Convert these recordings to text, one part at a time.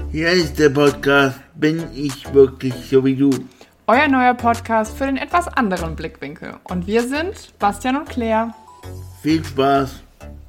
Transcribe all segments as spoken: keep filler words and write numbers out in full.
Hier ist der Podcast Bin ich wirklich so wie du? Euer neuer Podcast für den etwas anderen Blickwinkel. Und wir sind Bastian und Claire. Viel Spaß!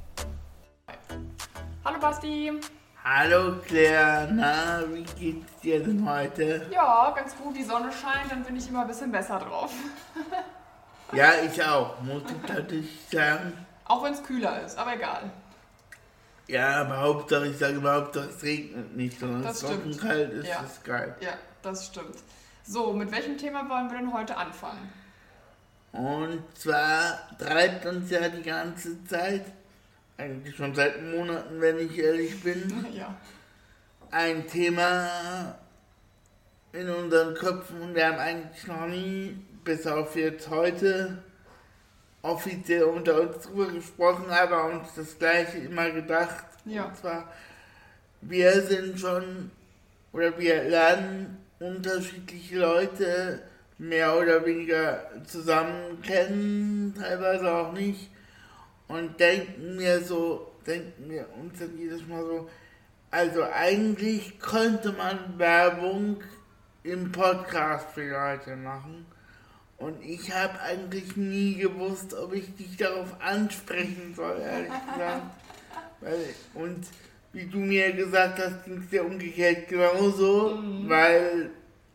Hallo Basti! Hallo Claire, na, wie geht's dir denn heute? Ja, ganz gut, die Sonne scheint, dann bin ich immer ein bisschen besser drauf. Ja, ich auch, muss ich tatsächlich sagen. Auch wenn es kühler ist, aber egal. Ja, aber Hauptsache, ich sage immer, Hauptsache es regnet nicht, sondern es ist trocken kalt, ist ja. das geil. Ja, das stimmt. So, mit welchem Thema wollen wir denn heute anfangen? Und zwar treibt uns ja die ganze Zeit, eigentlich schon seit Monaten, wenn ich ehrlich bin, ja. ein Thema in unseren Köpfen und wir haben eigentlich noch nie, bis auf jetzt heute, offiziell unter uns drüber gesprochen, aber uns das Gleiche immer gedacht. Ja. Und zwar, wir sind schon, oder wir lernen unterschiedliche Leute mehr oder weniger zusammen kennen, teilweise auch nicht, und denken mir so, denken wir uns dann jedes Mal so, also eigentlich könnte man Werbung im Podcast für Leute machen. Und ich habe eigentlich nie gewusst, ob ich dich darauf ansprechen soll, ehrlich gesagt. Weil, und wie du mir gesagt hast, ging es ja umgekehrt genauso, mhm. weil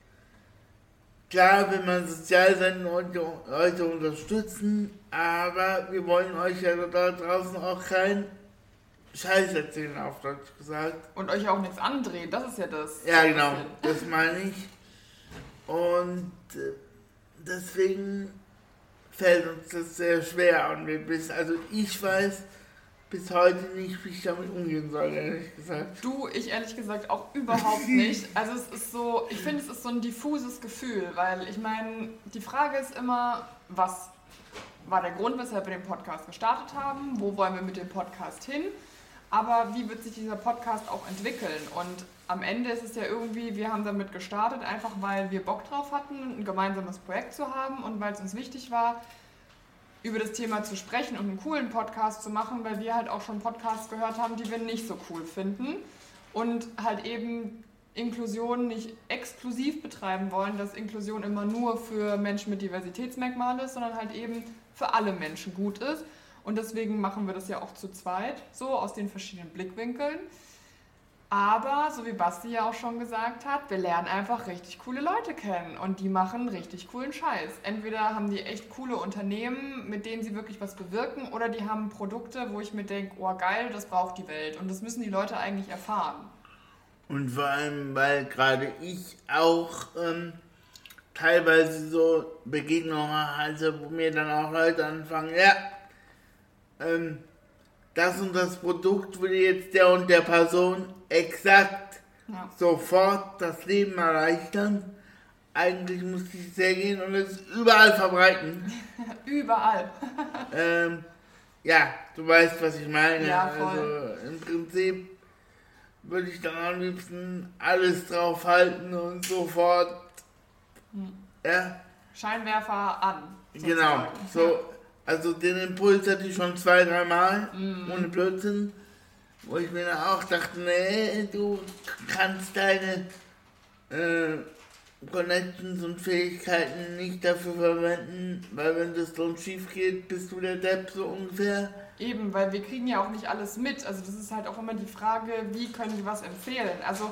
klar, wenn man sozial sein Leute, Leute unterstützen, aber wir wollen euch ja da draußen auch keinen Scheiß erzählen, auf Deutsch gesagt. Und euch auch nichts andrehen, das ist ja das. Ja, genau, das meine ich. Und äh, deswegen fällt uns das sehr schwer und wir bis, also ich weiß bis heute nicht, wie ich damit umgehen soll, ehrlich gesagt. Du, ich ehrlich gesagt auch überhaupt nicht. Also es ist so, ich finde es ist so ein diffuses Gefühl, weil ich meine, die Frage ist immer, was war der Grund, weshalb wir den Podcast gestartet haben, wo wollen wir mit dem Podcast hin, aber wie wird sich dieser Podcast auch entwickeln? Und am Ende ist es ja irgendwie, wir haben damit gestartet, einfach weil wir Bock drauf hatten, ein gemeinsames Projekt zu haben und weil es uns wichtig war, über das Thema zu sprechen und einen coolen Podcast zu machen, weil wir halt auch schon Podcasts gehört haben, die wir nicht so cool finden und halt eben Inklusion nicht exklusiv betreiben wollen, dass Inklusion immer nur für Menschen mit Diversitätsmerkmalen ist, sondern halt eben für alle Menschen gut ist. Und deswegen machen wir das ja auch zu zweit, so aus den verschiedenen Blickwinkeln. Aber, so wie Basti ja auch schon gesagt hat, wir lernen einfach richtig coole Leute kennen und die machen richtig coolen Scheiß. Entweder haben die echt coole Unternehmen, mit denen sie wirklich was bewirken, oder die haben Produkte, wo ich mir denke, oh geil, das braucht die Welt und das müssen die Leute eigentlich erfahren. Und vor allem, weil gerade ich auch ähm, teilweise so Begegnungen hatte, wo mir dann auch Leute anfangen, ja, ähm, das und das Produkt würde jetzt der und der Person exakt ja. sofort das Leben erleichtern. Eigentlich muss ich sehr gehen und es überall verbreiten. Überall. ähm, ja, du weißt, was ich meine. Ja, voll. Also im Prinzip würde ich dann am liebsten alles drauf halten und sofort hm. ja. Scheinwerfer an. Sozusagen. Genau, so. Also den Impuls hatte ich schon zwei, dreimal, mm. ohne Blödsinn, wo ich mir dann auch dachte, nee, du kannst deine äh, Connections und Fähigkeiten nicht dafür verwenden, weil wenn das dann schief geht, bist du der Depp so ungefähr. Eben, weil wir kriegen ja auch nicht alles mit. Also das ist halt auch immer die Frage, wie können die was empfehlen. Also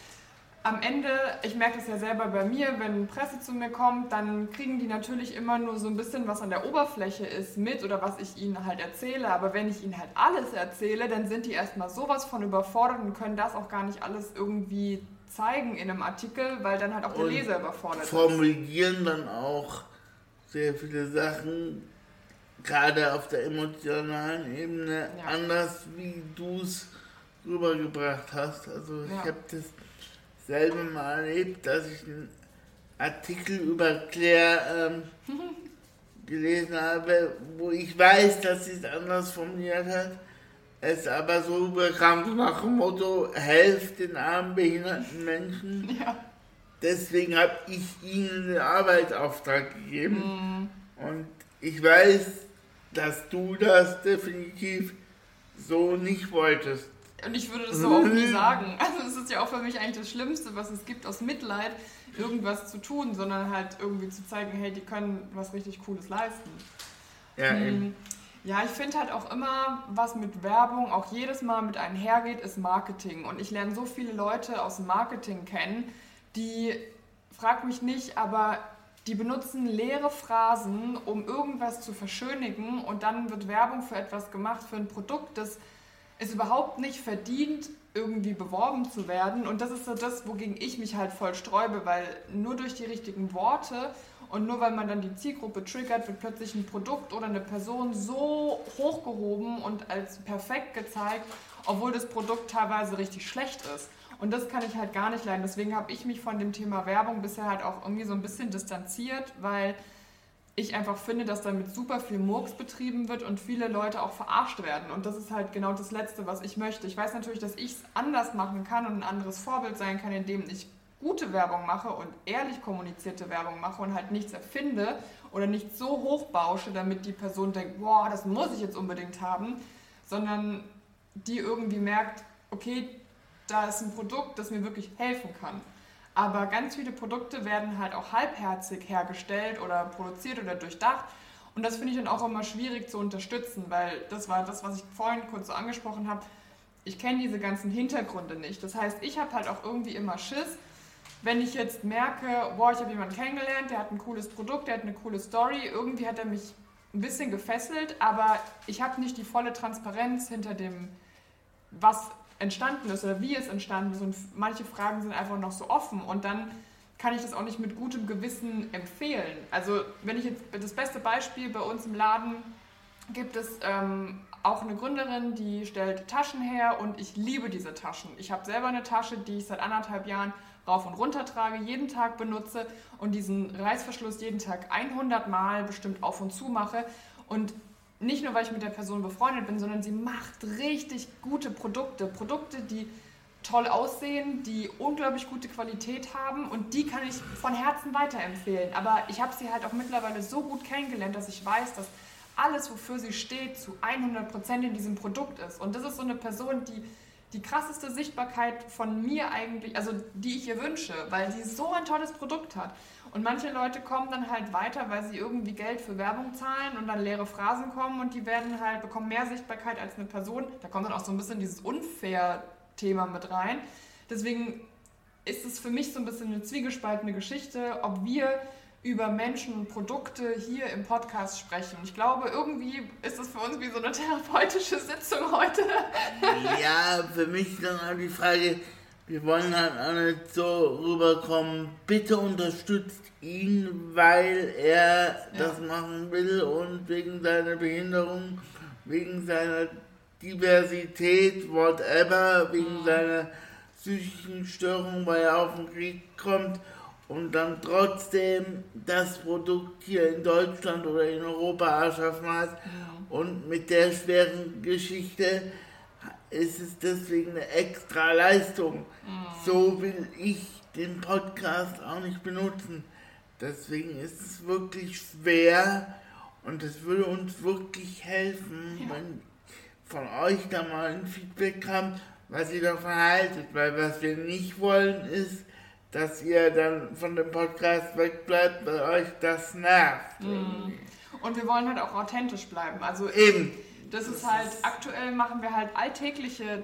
am Ende, ich merke das ja selber bei mir, wenn Presse zu mir kommt, dann kriegen die natürlich immer nur so ein bisschen, was an der Oberfläche ist, mit oder was ich ihnen halt erzähle. Aber wenn ich ihnen halt alles erzähle, dann sind die erstmal sowas von überfordert und können das auch gar nicht alles irgendwie zeigen in einem Artikel, weil dann halt auch der und Leser überfordert ist. Formulieren dann auch sehr viele Sachen, gerade auf der emotionalen Ebene, ja. anders, wie du es rübergebracht hast. Also ich ja. habe das selber mal erlebt, dass ich einen Artikel über Claire ähm, gelesen habe, wo ich weiß, dass sie es anders formuliert hat, es aber so überkam nach dem Motto, helft den armen, behinderten Menschen. Ja. Deswegen habe ich ihnen den Arbeitsauftrag gegeben. Mm. Und ich weiß, dass du das definitiv so nicht wolltest. Und ich würde das so auch nie sagen. Also es ist ja auch für mich eigentlich das Schlimmste, was es gibt, aus Mitleid irgendwas zu tun, sondern halt irgendwie zu zeigen, hey, die können was richtig Cooles leisten. Ja, hm. Ja, ich finde halt auch immer, was mit Werbung auch jedes Mal mit einhergeht, ist Marketing. Und ich lerne so viele Leute aus dem Marketing kennen, die, frag mich nicht, aber die benutzen leere Phrasen, um irgendwas zu verschönigen, und dann wird Werbung für etwas gemacht, für ein Produkt, das es überhaupt nicht verdient, irgendwie beworben zu werden. Und das ist so das, wogegen ich mich halt voll sträube, weil nur durch die richtigen Worte und nur weil man dann die Zielgruppe triggert, wird plötzlich ein Produkt oder eine Person so hochgehoben und als perfekt gezeigt, obwohl das Produkt teilweise richtig schlecht ist. Und das kann ich halt gar nicht leiden. Deswegen habe ich mich von dem Thema Werbung bisher halt auch irgendwie so ein bisschen distanziert, weil ich einfach finde, dass damit super viel Murks betrieben wird und viele Leute auch verarscht werden. Und das ist halt genau das Letzte, was ich möchte. Ich weiß natürlich, dass ich es anders machen kann und ein anderes Vorbild sein kann, indem ich gute Werbung mache und ehrlich kommunizierte Werbung mache und halt nichts erfinde oder nicht so hochbausche, damit die Person denkt, boah, das muss ich jetzt unbedingt haben, sondern die irgendwie merkt, okay, da ist ein Produkt, das mir wirklich helfen kann. Aber ganz viele Produkte werden halt auch halbherzig hergestellt oder produziert oder durchdacht. Und das finde ich dann auch immer schwierig zu unterstützen, weil das war das, was ich vorhin kurz so angesprochen habe. Ich kenne diese ganzen Hintergründe nicht. Das heißt, ich habe halt auch irgendwie immer Schiss, wenn ich jetzt merke, boah, ich habe jemanden kennengelernt, der hat ein cooles Produkt, der hat eine coole Story, irgendwie hat er mich ein bisschen gefesselt, aber ich habe nicht die volle Transparenz hinter dem, was entstanden ist oder wie es entstanden ist, und manche Fragen sind einfach noch so offen, und dann kann ich das auch nicht mit gutem Gewissen empfehlen. Also wenn ich jetzt, das beste Beispiel, bei uns im Laden gibt es ähm, auch eine Gründerin, die stellt Taschen her, und ich liebe diese Taschen. Ich habe selber eine Tasche, die ich seit anderthalb Jahren rauf und runter trage, jeden Tag benutze und diesen Reißverschluss jeden Tag hundert Mal bestimmt auf und zu mache, und nicht nur, weil ich mit der Person befreundet bin, sondern sie macht richtig gute Produkte. Produkte, die toll aussehen, die unglaublich gute Qualität haben, und die kann ich von Herzen weiterempfehlen. Aber ich habe sie halt auch mittlerweile so gut kennengelernt, dass ich weiß, dass alles, wofür sie steht, zu hundert Prozent in diesem Produkt ist. Und das ist so eine Person, die die krasseste Sichtbarkeit von mir eigentlich, also die ich ihr wünsche, weil sie so ein tolles Produkt hat. Und manche Leute kommen dann halt weiter, weil sie irgendwie Geld für Werbung zahlen und dann leere Phrasen kommen, und die werden halt, bekommen mehr Sichtbarkeit als eine Person. Da kommt dann auch so ein bisschen dieses Unfair-Thema mit rein. Deswegen ist es für mich so ein bisschen eine zwiegespaltene Geschichte, ob wir über Menschen und Produkte hier im Podcast sprechen. Ich glaube, irgendwie ist es für uns wie so eine therapeutische Sitzung heute. Ja, für mich ist dann auch die Frage, wir wollen halt auch nicht so rüberkommen, bitte unterstützt ihn, weil er ja. das machen will und wegen seiner Behinderung, wegen seiner Diversität, whatever, wegen mhm. seiner psychischen Störung, weil er auf den Krieg kommt und dann trotzdem das Produkt hier in Deutschland oder in Europa erschaffen hat. Mhm. Und mit der schweren Geschichte ist es deswegen eine extra Leistung. Mhm. So will ich den Podcast auch nicht benutzen. Deswegen ist es wirklich schwer, und es würde uns wirklich helfen, ja. wenn von euch da mal ein Feedback kam, was ihr davon haltet. Weil was wir nicht wollen ist, dass ihr dann von dem Podcast wegbleibt, weil euch das nervt. Mhm. Und wir wollen halt auch authentisch bleiben. Also eben. Das ist halt, aktuell machen wir halt alltägliche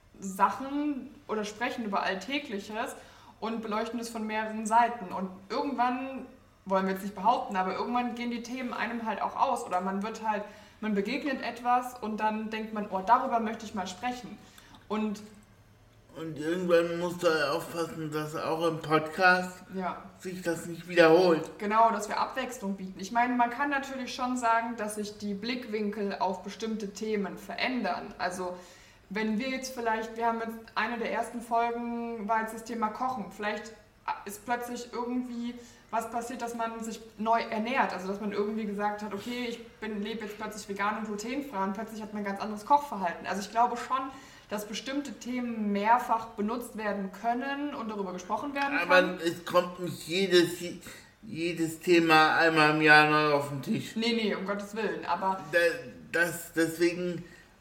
Sachen oder sprechen über Alltägliches und beleuchten es von mehreren Seiten. Und irgendwann, wollen wir jetzt nicht behaupten, aber irgendwann gehen die Themen einem halt auch aus. Oder man wird halt, man begegnet etwas und dann denkt man, oh, darüber möchte ich mal sprechen. Und Und irgendwann musst du halt aufpassen, dass auch im Podcast ja. sich das nicht wiederholt. Genau, dass wir Abwechslung bieten. Ich meine, man kann natürlich schon sagen, dass sich die Blickwinkel auf bestimmte Themen verändern. Also wenn wir jetzt vielleicht, wir haben jetzt eine der ersten Folgen, war jetzt das Thema Kochen. Vielleicht ist plötzlich irgendwie was passiert, dass man sich neu ernährt. Also dass man irgendwie gesagt hat, okay, ich bin, lebe jetzt plötzlich vegan und glutenfrei, und plötzlich hat man ein ganz anderes Kochverhalten. Also ich glaube schon, dass bestimmte Themen mehrfach benutzt werden können und darüber gesprochen werden kann. Aber es kommt nicht jedes, jedes Thema einmal im Jahr neu auf den Tisch. Nee, nee, um Gottes Willen, aber... Das, deswegen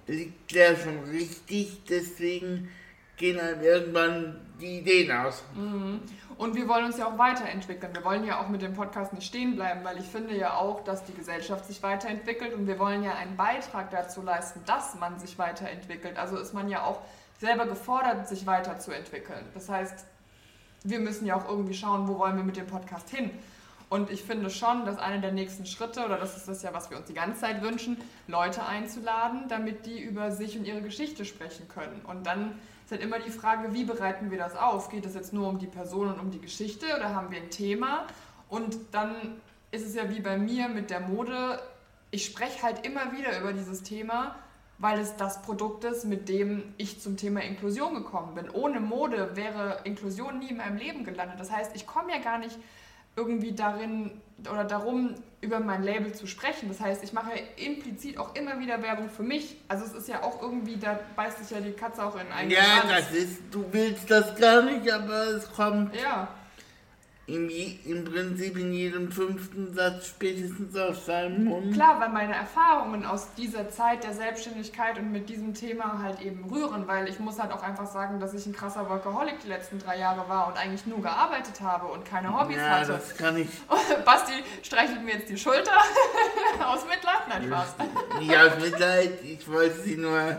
liegt der schon richtig, deswegen gehen dann irgendwann die Ideen aus. Mhm. Und wir wollen uns ja auch weiterentwickeln. Wir wollen ja auch mit dem Podcast nicht stehen bleiben, weil ich finde ja auch, dass die Gesellschaft sich weiterentwickelt und wir wollen ja einen Beitrag dazu leisten, dass man sich weiterentwickelt. Also ist man ja auch selber gefordert, sich weiterzuentwickeln. Das heißt, wir müssen ja auch irgendwie schauen, wo wollen wir mit dem Podcast hin. Und ich finde schon, dass einer der nächsten Schritte, oder das ist das ja, was wir uns die ganze Zeit wünschen, Leute einzuladen, damit die über sich und ihre Geschichte sprechen können. Und dann ist halt immer die Frage, wie bereiten wir das auf? Geht es jetzt nur um die Person und um die Geschichte oder haben wir ein Thema? Und dann ist es ja wie bei mir mit der Mode, ich spreche halt immer wieder über dieses Thema, weil es das Produkt ist, mit dem ich zum Thema Inklusion gekommen bin. Ohne Mode wäre Inklusion nie in meinem Leben gelandet. Das heißt, ich komme ja gar nicht irgendwie darin oder darum, über mein Label zu sprechen. Das heißt, ich mache implizit auch immer wieder Werbung für mich. Also es ist ja auch irgendwie, da beißt sich ja die Katze auch in einen Ja, das ist, du willst das gar nicht, aber es kommt ja. im, im Prinzip in jedem fünften Satz spätestens aus seinem Mund. Klar, weil meine Erfahrungen aus dieser Zeit der Selbstständigkeit und mit diesem Thema halt eben rühren, weil ich muss halt auch einfach sagen, dass ich ein krasser Workaholic die letzten drei Jahre war und eigentlich nur gearbeitet habe und keine Hobbys ja, hatte. das kann ich. Basti streichelt mir jetzt die Schulter aus Mitleid? Nein, Spaß. Nicht aus Mitleid, ich wollte sie nur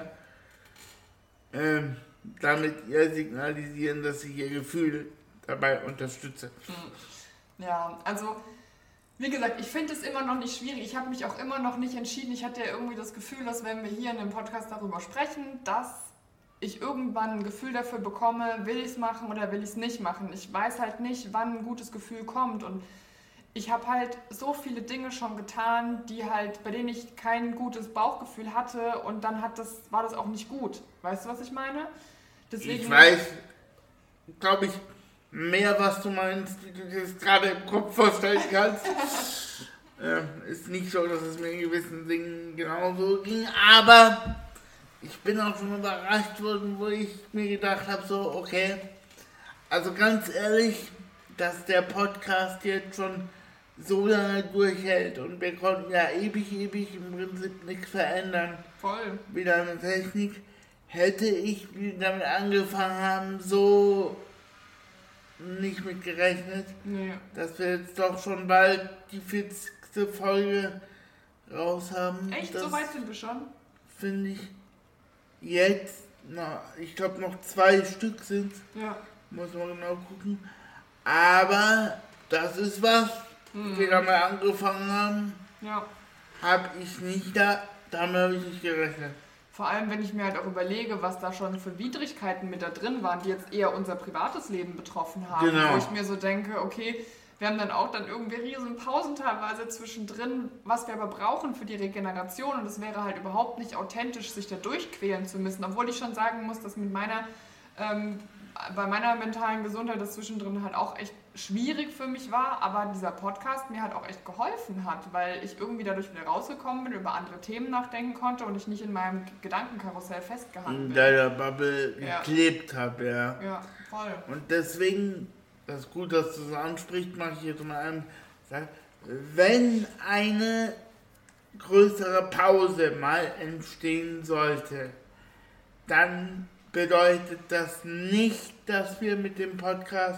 ähm, damit ihr signalisieren, dass ich ihr Gefühl dabei unterstütze. Ja, also wie gesagt, ich finde es immer noch nicht schwierig. Ich habe mich auch immer noch nicht entschieden. Ich hatte ja irgendwie das Gefühl, dass wenn wir hier in dem Podcast darüber sprechen, dass ich irgendwann ein Gefühl dafür bekomme, will ich es machen oder will ich es nicht machen. Ich weiß halt nicht, wann ein gutes Gefühl kommt und ich habe halt so viele Dinge schon getan, die halt, bei denen ich kein gutes Bauchgefühl hatte und dann hat das, war das auch nicht gut. Weißt du, was ich meine? Deswegen, ich weiß, glaube ich, mehr, was du meinst, wie du dir das gerade im Kopf vorstellen kannst. äh, ist nicht so, dass es mir in gewissen Dingen genauso ging, aber ich bin auch schon überrascht worden, wo ich mir gedacht habe, so, okay, also ganz ehrlich, dass der Podcast jetzt schon so lange durchhält und wir konnten ja ewig, ewig im Prinzip nichts verändern. Voll. Wieder eine Technik. Hätte ich, wie wir damit angefangen haben, so nicht mit gerechnet, Nee. dass wir jetzt doch schon bald die vierzigste Folge raus haben. Echt? Das So weit sind wir schon? finde ich jetzt, na, ich glaube noch zwei Stück sind, Ja. muss man genau gucken. Aber das ist was, Mhm. wir da mal angefangen haben, Ja. habe ich nicht da, damit habe ich nicht gerechnet. Vor allem, wenn ich mir halt auch überlege, was da schon für Widrigkeiten mit da drin waren, die jetzt eher unser privates Leben betroffen haben. Genau. Wo ich mir so denke, okay, wir haben dann auch dann irgendwie riesen Pausen teilweise zwischendrin, was wir aber brauchen für die Regeneration. Und es wäre halt überhaupt nicht authentisch, sich da durchquälen zu müssen. Obwohl ich schon sagen muss, dass mit meiner, ähm, bei meiner mentalen Gesundheit das zwischendrin halt auch echt schwierig für mich war, aber dieser Podcast mir halt auch echt geholfen hat, weil ich irgendwie dadurch wieder rausgekommen bin, über andere Themen nachdenken konnte und ich nicht in meinem Gedankenkarussell festgehangen In bin. deiner Bubble Ja. geklebt habe, ja. Ja, voll. Und deswegen, das ist gut, dass du es ansprichst, mache ich jetzt mal einen, sag, wenn eine größere Pause mal entstehen sollte, dann bedeutet das nicht, dass wir mit dem Podcast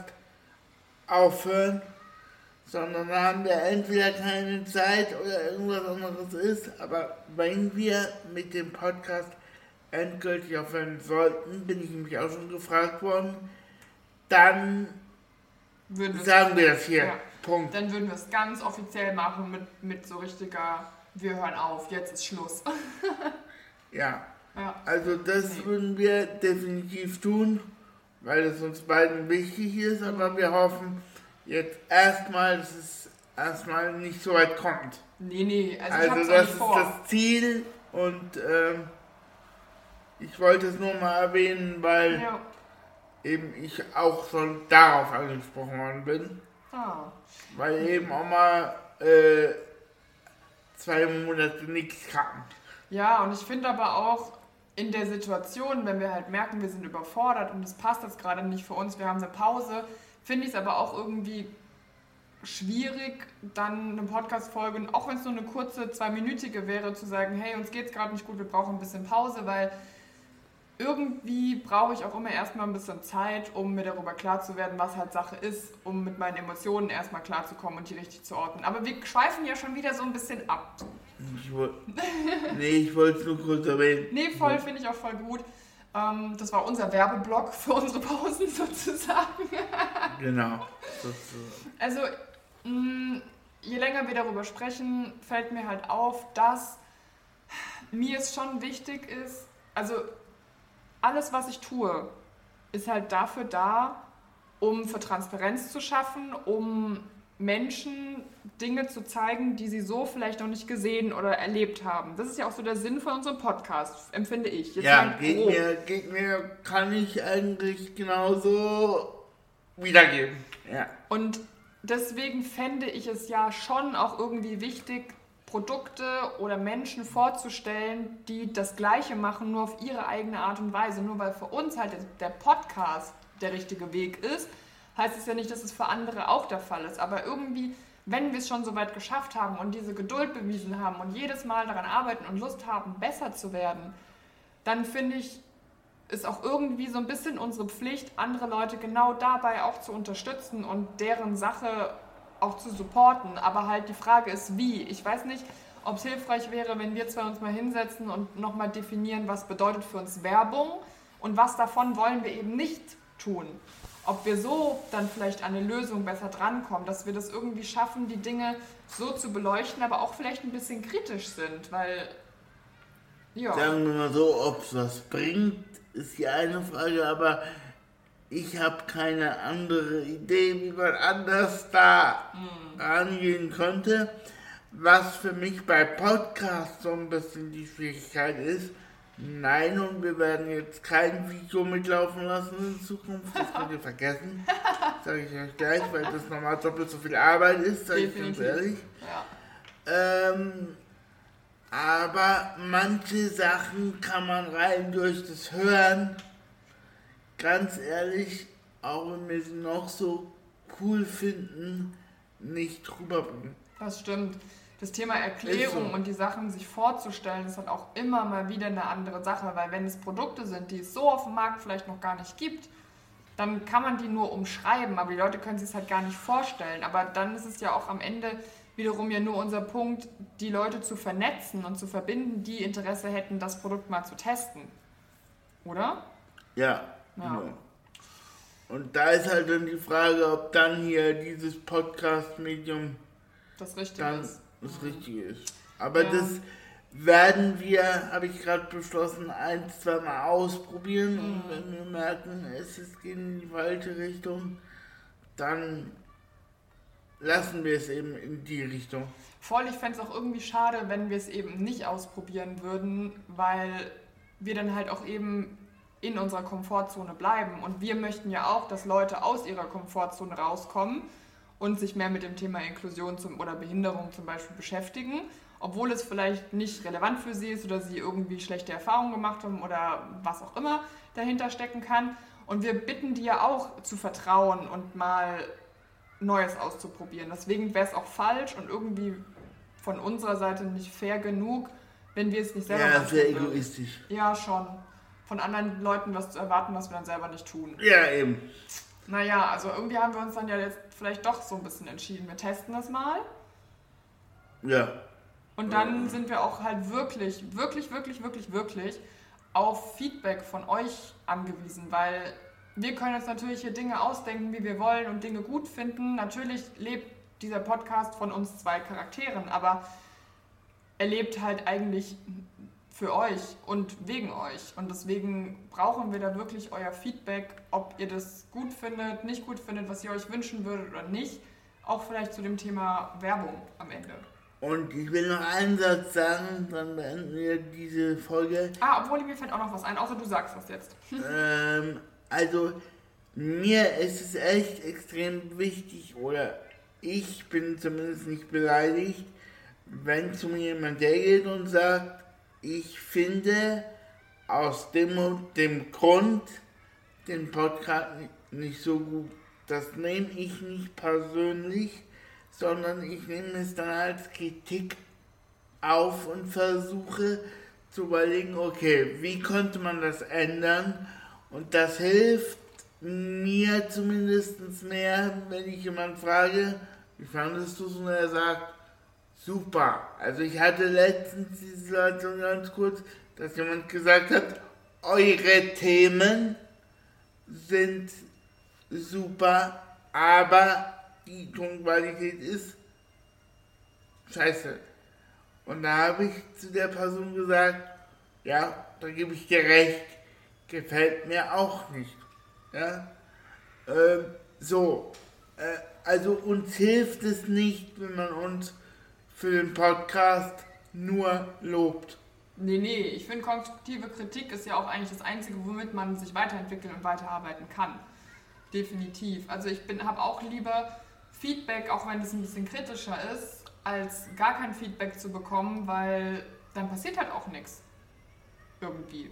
aufhören, sondern dann haben wir entweder keine Zeit oder irgendwas anderes ist, aber wenn wir mit dem Podcast endgültig aufhören sollten, bin ich nämlich auch schon gefragt worden, dann Würden wir's- sagen wir das hier. Ja. Punkt. Dann würden wir es ganz offiziell machen mit, mit so richtiger, wir hören auf, jetzt ist Schluss. Ja, Ja. also das Nee. würden wir definitiv tun, weil es uns beiden wichtig ist, aber wir hoffen jetzt erstmal, dass es erstmal nicht so weit kommt. Nee, nee, also, ich Also hab's auch das nicht ist vor. das Ziel und ähm, ich wollte es nur mal erwähnen, weil Ja. eben ich auch schon darauf angesprochen worden bin, Ah. weil eben auch mal äh, zwei Monate nichts kam. Ja, und ich finde aber auch in der Situation, wenn wir halt merken, wir sind überfordert und es passt jetzt gerade nicht für uns, wir haben eine Pause, finde ich es aber auch irgendwie schwierig, dann eine Podcast-Folge, auch wenn es nur eine kurze, zweiminütige wäre, zu sagen, hey, uns geht's gerade nicht gut, wir brauchen ein bisschen Pause, weil irgendwie brauche ich auch immer erstmal ein bisschen Zeit, um mir darüber klar zu werden, was halt Sache ist, um mit meinen Emotionen erstmal klarzukommen und die richtig zu ordnen. Aber wir schweifen ja schon wieder so ein bisschen ab. Ich wollt, nee, ich wollte es nur kurz erwähnen. Nee, voll, finde ich auch voll gut. Ähm, das war unser Werbeblock für unsere Pausen sozusagen. Genau. Also, mh, je länger wir darüber sprechen, fällt mir halt auf, dass mir es schon wichtig ist, also alles, was ich tue, ist halt dafür da, um für Transparenz zu schaffen, um Menschen Dinge zu zeigen, die sie so vielleicht noch nicht gesehen oder erlebt haben. Das ist ja auch so der Sinn von unserem Podcast, empfinde ich. Jetzt ja, geht mir, geht mir, kann ich eigentlich genauso wiedergeben. Ja. Und deswegen fände ich es ja schon auch irgendwie wichtig, Produkte oder Menschen vorzustellen, die das Gleiche machen, nur auf ihre eigene Art und Weise. Nur weil für uns halt der Podcast der richtige Weg ist, heißt es ja nicht, dass es für andere auch der Fall ist. Aber irgendwie, wenn wir es schon so weit geschafft haben und diese Geduld bewiesen haben und jedes Mal daran arbeiten und Lust haben, besser zu werden, dann finde ich, ist auch irgendwie so ein bisschen unsere Pflicht, andere Leute genau dabei auch zu unterstützen und deren Sache auch zu supporten, aber halt die Frage ist, wie. Ich weiß nicht, ob es hilfreich wäre, wenn wir zwei uns mal hinsetzen und nochmal definieren, was bedeutet für uns Werbung und was davon wollen wir eben nicht tun. Ob wir so dann vielleicht an eine Lösung besser drankommen, dass wir das irgendwie schaffen, die Dinge so zu beleuchten, aber auch vielleicht ein bisschen kritisch sind, weil, ja. Sagen wir mal so, ob es was bringt, ist die eine Frage, aber ich habe keine andere Idee, wie man anders da mm. rangehen könnte. Was für mich bei Podcasts so ein bisschen die Schwierigkeit ist, nein, und wir werden jetzt kein Video mitlaufen lassen in Zukunft, das könnt ihr vergessen. Sage ich euch gleich, weil das nochmal doppelt so viel Arbeit ist, sage ich ganz ehrlich. Ja. Ähm, aber manche Sachen kann man rein durch das Hören, ganz ehrlich, auch wenn wir sie noch so cool finden, nicht rüberbringen. Das stimmt. Das Thema Erklärung so. Und die Sachen sich vorzustellen, ist halt auch immer mal wieder eine andere Sache, weil wenn es Produkte sind, die es so auf dem Markt vielleicht noch gar nicht gibt, dann kann man die nur umschreiben, aber die Leute können sich es halt gar nicht vorstellen. Aber dann ist es ja auch am Ende wiederum ja nur unser Punkt, die Leute zu vernetzen und zu verbinden, die Interesse hätten, das Produkt mal zu testen. Oder? Ja. Ja. Genau. Und da ist halt dann die Frage, ob dann hier dieses Podcast-Medium das Richtige dann ist. das Richtige ist. Aber ja. Das werden wir, habe ich gerade beschlossen, ein, zwei Mal ausprobieren. Mhm. Und wenn wir merken, es ist in die falsche Richtung, dann lassen wir es eben in die Richtung. Voll, ich fände es auch irgendwie schade, wenn wir es eben nicht ausprobieren würden, weil wir dann halt auch eben in unserer Komfortzone bleiben. Und wir möchten ja auch, dass Leute aus ihrer Komfortzone rauskommen und sich mehr mit dem Thema Inklusion zum, oder Behinderung zum Beispiel beschäftigen, obwohl es vielleicht nicht relevant für sie ist oder sie irgendwie schlechte Erfahrungen gemacht haben oder was auch immer dahinter stecken kann. Und wir bitten die ja auch zu vertrauen und mal Neues auszuprobieren. Deswegen wäre es auch falsch und irgendwie von unserer Seite nicht fair genug, wenn wir es nicht selber machen. Ja, sehr egoistisch. Ja, schon. Von anderen Leuten was zu erwarten, was wir dann selber nicht tun. Ja, eben. Naja, also irgendwie haben wir uns dann ja jetzt vielleicht doch so ein bisschen entschieden. Wir testen das mal. Ja. Und dann ja. sind wir auch halt wirklich, wirklich, wirklich, wirklich, wirklich auf Feedback von euch angewiesen, weil wir können uns natürlich hier Dinge ausdenken, wie wir wollen und Dinge gut finden. Natürlich lebt dieser Podcast von uns zwei Charakteren, aber er lebt halt eigentlich für euch und wegen euch. Und deswegen brauchen wir da wirklich euer Feedback, ob ihr das gut findet, nicht gut findet, was ihr euch wünschen würdet oder nicht. Auch vielleicht zu dem Thema Werbung am Ende. Und ich will noch einen Satz sagen, dann beenden wir diese Folge. Ah, obwohl mir fällt auch noch was ein, außer du sagst was jetzt. ähm, also mir ist es echt extrem wichtig, oder ich bin zumindest nicht beleidigt, wenn zu mir jemand hergeht und sagt, ich finde aus dem und dem Grund den Podcast nicht so gut. Das nehme ich nicht persönlich, sondern ich nehme es dann als Kritik auf und versuche zu überlegen, okay, wie könnte man das ändern? Und das hilft mir zumindest mehr, wenn ich jemanden frage, wie fandest du es? Und er sagt, super. Also ich hatte letztens die Situation ganz kurz, dass jemand gesagt hat, eure Themen sind super, aber die Tonqualität ist scheiße. Und da habe ich zu der Person gesagt, ja, da gebe ich dir recht, gefällt mir auch nicht. Ja? Ähm, so, äh, also uns hilft es nicht, wenn man uns für den Podcast nur lobt. Nee, nee, ich finde, konstruktive Kritik ist ja auch eigentlich das Einzige, womit man sich weiterentwickeln und weiterarbeiten kann. Definitiv. Also ich habe auch lieber Feedback, auch wenn es ein bisschen kritischer ist, als gar kein Feedback zu bekommen, weil dann passiert halt auch nichts. Irgendwie.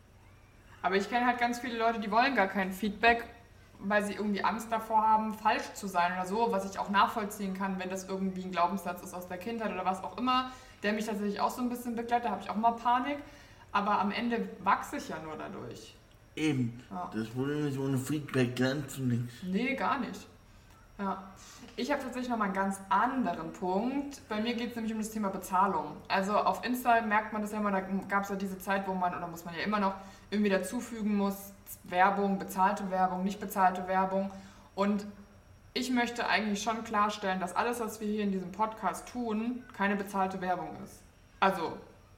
Aber ich kenne halt ganz viele Leute, die wollen gar kein Feedback, weil sie irgendwie Angst davor haben, falsch zu sein oder so, was ich auch nachvollziehen kann, wenn das irgendwie ein Glaubenssatz ist aus der Kindheit oder was auch immer, der mich tatsächlich auch so ein bisschen begleitet, da habe ich auch mal Panik, aber am Ende wachse ich ja nur dadurch. Eben, ja. Das Problem ist, ohne Feedback lernst du nichts. Nee, gar nicht. Ja. Ich habe tatsächlich noch mal einen ganz anderen Punkt. Bei mir geht es nämlich um das Thema Bezahlung. Also auf Insta merkt man das ja immer, da gab es ja diese Zeit, wo man, oder muss man ja immer noch, irgendwie dazufügen muss, Werbung, bezahlte Werbung, nicht bezahlte Werbung. Und ich möchte eigentlich schon klarstellen, dass alles, was wir hier in diesem Podcast tun, keine bezahlte Werbung ist. Also...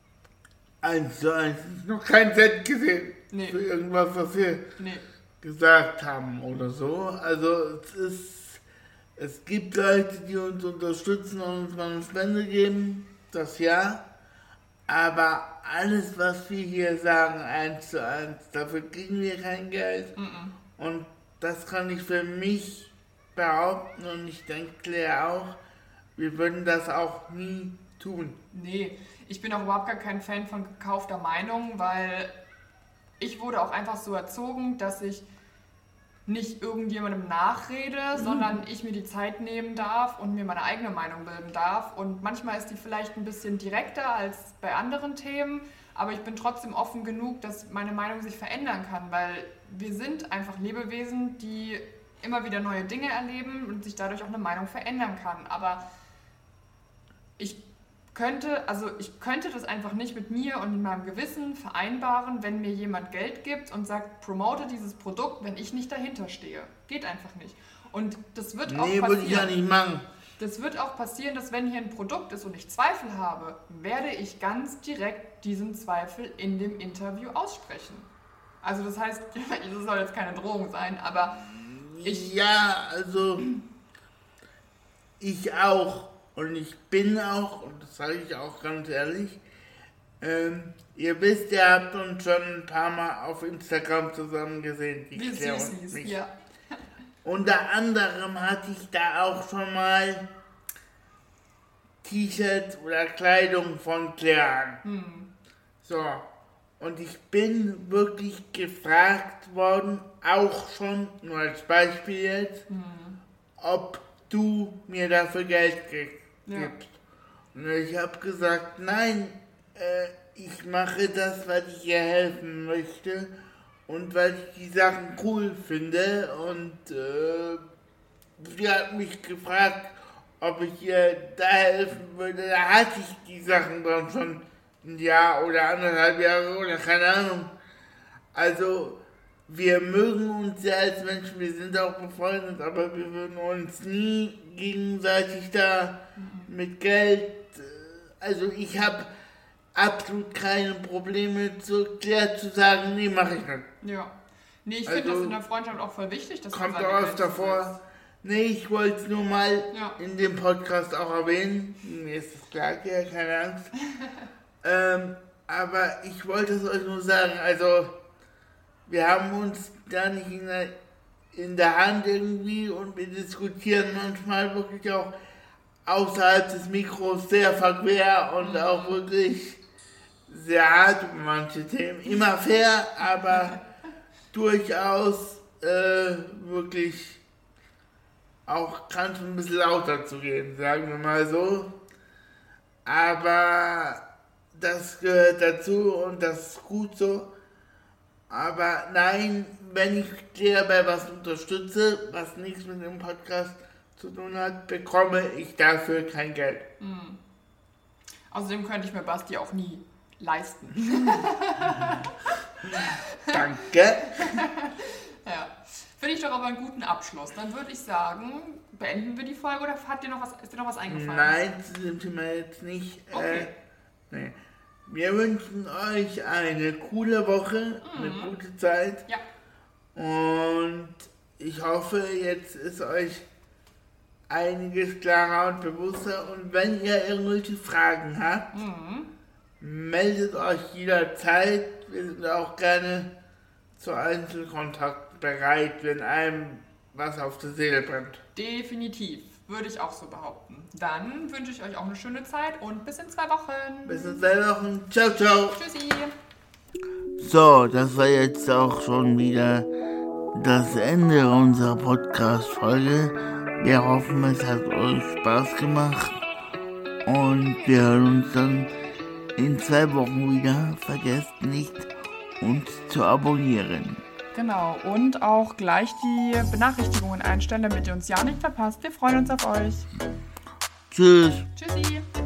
Eins zu eins, noch kein Cent gesehen nee. für irgendwas, was wir nee. gesagt haben oder so. Also es ist... Es gibt Leute, die uns unterstützen und uns mal eine Spende geben, das ja. Aber alles, was wir hier sagen, eins zu eins, dafür kriegen wir kein Geld. Mm-mm. Und das kann ich für mich behaupten und ich denke Claire auch, wir würden das auch nie tun. Nee, ich bin auch überhaupt gar kein Fan von gekaufter Meinung, weil ich wurde auch einfach so erzogen, dass ich nicht irgendjemandem nachrede, mhm. sondern ich mir die Zeit nehmen darf und mir meine eigene Meinung bilden darf. Und manchmal ist die vielleicht ein bisschen direkter als bei anderen Themen, aber ich bin trotzdem offen genug, dass meine Meinung sich verändern kann, weil wir sind einfach Lebewesen, die immer wieder neue Dinge erleben und sich dadurch auch eine Meinung verändern kann. Aber ich könnte, also ich könnte das einfach nicht mit mir und mit meinem Gewissen vereinbaren, wenn mir jemand Geld gibt und sagt, promote dieses Produkt, wenn ich nicht dahinter stehe. Geht einfach nicht. Und das wird nee, auch passieren. Nee, würde ich ja nicht machen. Das wird auch passieren, dass wenn hier ein Produkt ist und ich Zweifel habe, werde ich ganz direkt diesen Zweifel in dem Interview aussprechen. Also das heißt, das soll jetzt keine Drohung sein, aber ich... Ja, also ich auch. Und ich bin auch, und das sage ich auch ganz ehrlich, ähm, ihr wisst, ihr habt uns schon ein paar Mal auf Instagram zusammen gesehen. Wie süß, ja. Unter anderem hatte ich da auch schon mal T-Shirts oder Kleidung von Claire an. Hm. So, und ich bin wirklich gefragt worden, auch schon, nur als Beispiel jetzt, hm. ob du mir dafür Geld kriegst. Ja. Gibt. Und ich habe gesagt, nein, äh, ich mache das, weil ich ihr helfen möchte und weil ich die Sachen cool finde. Und äh, sie hat mich gefragt, ob ich ihr da helfen würde. Da hatte ich die Sachen dann schon ein Jahr oder anderthalb Jahre oder keine Ahnung. Also wir mögen uns ja als Menschen, wir sind auch befreundet, aber wir würden uns nie gegenseitig da mit Geld, also ich habe absolut keine Probleme zu Claire zu sagen, nee, mache ich nicht. Ja, nee, ich also, finde das in der Freundschaft auch voll wichtig, dass kommt auch öfter vor. Nee, ich wollte es nur mal ja. in dem Podcast auch erwähnen, mir ist das klar, ja, keine Angst. ähm, aber ich wollte es euch nur sagen, also wir haben uns da nicht in der, in der Hand irgendwie und wir diskutieren manchmal wirklich auch außerhalb des Mikros sehr verquer und auch wirklich sehr hart über manche Themen. Immer fair, aber durchaus äh, wirklich auch kann es ein bisschen lauter zu gehen, sagen wir mal so. Aber das gehört dazu und das ist gut so. Aber nein, wenn ich dir dabei was unterstütze, was nichts mit dem Podcast zu tun hat, bekomme ich dafür kein Geld. Mhm. Außerdem könnte ich mir Basti auch nie leisten. Danke. Ja. Finde ich doch aber einen guten Abschluss. Dann würde ich sagen, beenden wir die Folge oder hat dir noch was, ist dir noch was eingefallen? Nein, zu dem Thema jetzt nicht. Okay. Äh, nee. Wir wünschen euch eine coole Woche, mhm. eine gute Zeit. Ja. Und ich hoffe, jetzt ist euch einiges klarer und bewusster. Und wenn ihr irgendwelche Fragen habt, mhm. meldet euch jederzeit. Wir sind auch gerne zu Einzelkontakt bereit, wenn einem was auf der Seele brennt. Definitiv, würde ich auch so behaupten. Dann wünsche ich euch auch eine schöne Zeit und bis in zwei Wochen. Bis in zwei Wochen. Ciao, ciao. Tschüssi. So, das war jetzt auch schon wieder das Ende unserer Podcast-Folge. Wir hoffen, es hat euch Spaß gemacht und wir hören uns dann in zwei Wochen wieder. Vergesst nicht, uns zu abonnieren. Genau, und auch gleich die Benachrichtigungen einstellen, damit ihr uns ja nicht verpasst. Wir freuen uns auf euch. Tschüss. Tschüssi.